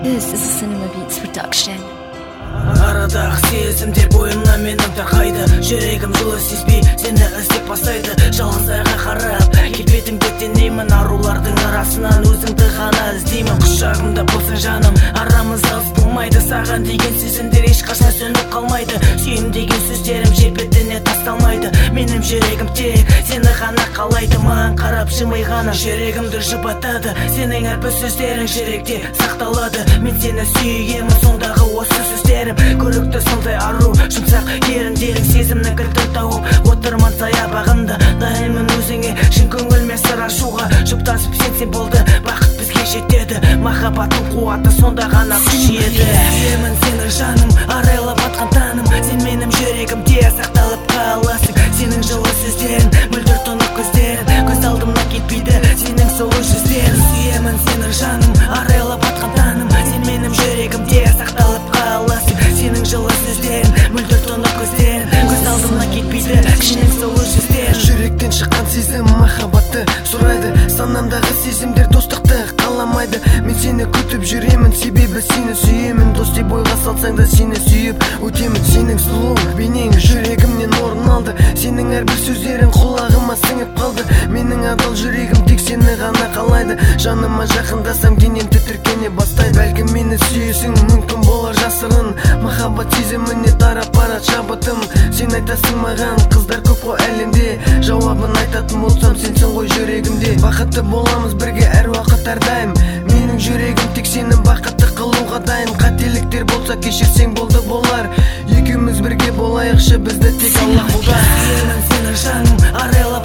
This is a Cinema Beats production. Арадағы сезімдер бойымнан менің тарқайды. Жүрегім жылы сезбей сені іздеп бастайды. Жалғыз айға қарап келбетіңді теңеймін. Арулардың арасынан өзіңді ғана іздеймін. Құшағымда болсаң жаным, арамыз алыс болмайды. Саған деген сезімдер ешқашан сөніп қалмайды. Сүйем деген сөздерім жер бетіне тасталмайды. Менің жүрегім тек сені ғана қалайды. Маған қарап жымай ғана жүрегімді жұбатады. Сенің әрбір сөздерің жүректе сақталады. Мен сені сүйемін, сондағы осы сөздерім көрікті сондай ару, жұмсақ еріндерің сезімнің кілтін тауып отырман саябағында. Дайынмын өзіңе шын көңілмен сыр ашуға. Жұптасып сенсең болды, бақыт бізге жетеді. Махаббаттың қуаты сонда ғана күшейеді. Сүйемін сені жаным, арайлап атқан таным. Сен менің жүрегімде сақталып қаласың. Сенің жылы сөздерің, мөлдір тұнық көздерің көз алдымнан кетпейді, сенің сұлу жүздерің. Сүйемін сені жаным, арайлап атқан таным. Сен менің жүрегімде сақталып қаласың. Сенің жылы сөздерің, мөлдір тұнық көздерің көз алдымнан кетпейді, сенің сұлу жүздерің. Жүректен шыққан сезім махаббатты сұрайды. Санамдағы сезімдер достықты қаламайды. Мен сені күтіп жүремін, себебі сені сүйемін. Дос деп ойға салсаң да сені сүйіп өтемін. Сенің сұлу бейнең жүрегімнен орын алды. Сенің әрбір сөздерің құлағыма сіңіп қалды. Менің адал жүрегім тек сені ғана қалайды. Жаныма жақындасам денем тітіркене бастайды. Бәлкім мені сүйесің, мүмкін болар жасырын. Махаббат сезіміне тарап барат шабытым. Сен айтасың маған, қыздар көп қой әлемде. Жауабын айтатын болсам сенсің ғой жүрегімде. Бақытты боламыз бірге әр уақыт әрдайым. Менің жүрегім тек сені бақытты қылуға дайын. Қателіктер болса кешірсең болды болар. Екеуміз бірге болайықшы, бізді тек Аллах қолдар. Сүйемін сені жаным, арайлап